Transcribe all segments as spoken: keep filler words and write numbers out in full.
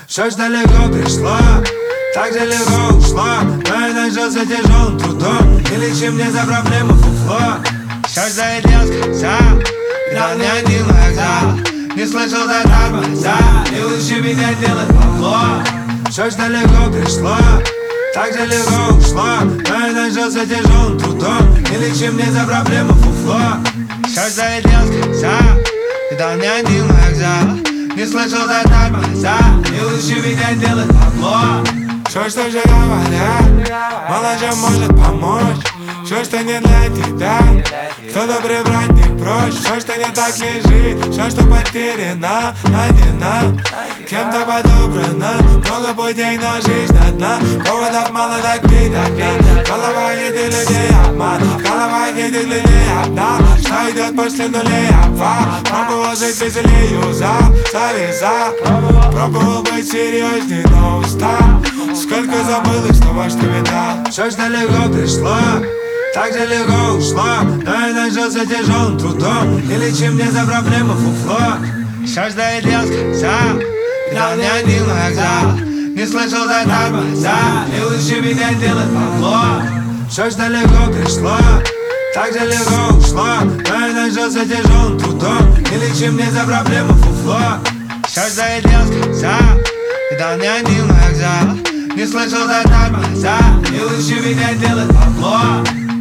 Все ж далеко пришло, так же легко ушло, но я нажился тяжелым трудом. И лечи мне за проблему фуфло. Все ждает леска, да не один вокзал. Не слышал за тормоза, и лучше меня делать бабло. Все ж далеко пришло, так же легко ушло, но я нажился тяжелым трудом. И лечи мне за проблему фуфло. Все ждает леска, да не один вокзал. Не слышал за тормоза, и лучше меня делать бабло. Все, что же говорят, мало чем может помочь. Все, что не для тебя, кто-то прибрать не прочь. Все, что не так лежит, все, что потеряно, а не нам кем-то подобрано. Много путей, но жизнь одна. Поводов мало, так пить одна. Голова едет людей обман, голова едет людей одна. Что идет после нулей обвал. Пробовал жить веселее, юзал, завязал. Пробовал быть серьезней, но устал. Сколько забыл и снова что видал. Все ж далеко пришло, так же легко ушло, но я нажился тяжелым трудом. И лечи мне за проблему фуфло. Все ждает леска, да не один вокзал. Не слышал за тормоза, и лучше меня делать бабло. Все ж далеко пришло, так же легко ушло, но я нажился тяжелым трудом. И лечи мне за проблему фуфло. Все ждает леска, да не один вокзал. Не слышал за тормоза, и лучше меня делать бабло.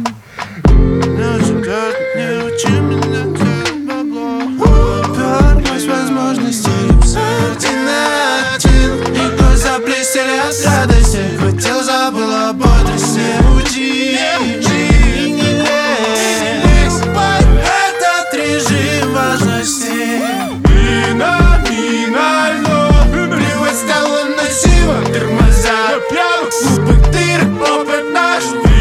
Не учи меня делать бабло. Вернусь возможности один на один. И глаза блестели от радости. Хотел, забыл об бодрости. Уйди, уйди, не лезь. Этот режим важности феноменально. Привод стало носиво. Тормоза пьяных, глупых дыр. Опыт наш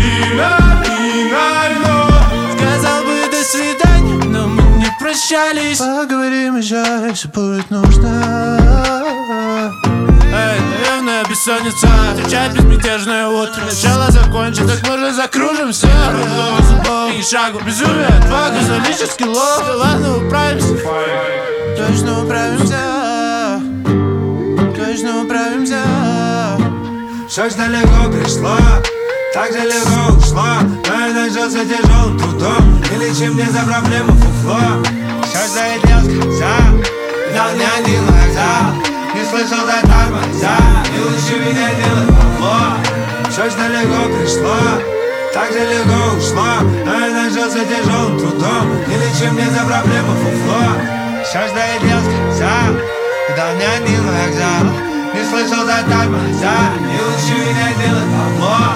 феноменально. Сказал бы до свидания, но мы не прощались. Поговорим еще, если будет нужно. Эй, наверное, бессонница. Встречать безмятежное утро. Начало закончить, так можно закружимся. Разлом зубов и шагу безумие. Отвага, наличие скиллов. Да ладно, управимся. Точно управимся. Точно управимся. Все ж далеко пришло, так же легко ушло, но я нажился тяжелым трудом. И лечи мне за проблему фуфло. Все ждает леска, да не один вокзал. Не слышал за тормоза, и лучше меня делать бабло. Все ж далеко пришло, так же легко ушло, но я нажился тяжелым трудом. И лечи мне за проблему фуфло. Все ждает леска, да не один вокзал. Не слышал за тормоза, и лучше меня делать бабло.